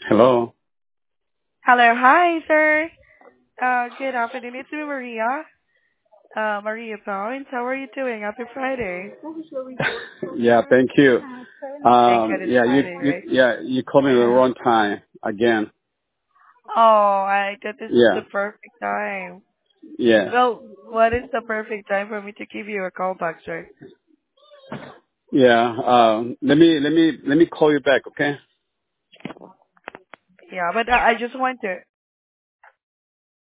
Hello. Hello, hi, sir. Good afternoon. It's me, Maria. Maria Pounds. How are you doing? Happy Friday. Yeah, thank you. Thank God it's Yeah, Friday, right? you called me at the wrong time again. Oh, I thought this is the Yeah, perfect time. yeah, Well, what is the perfect time for me to give you a call back, sir? yeah. Let me call you back, okay? Yeah, but I just want to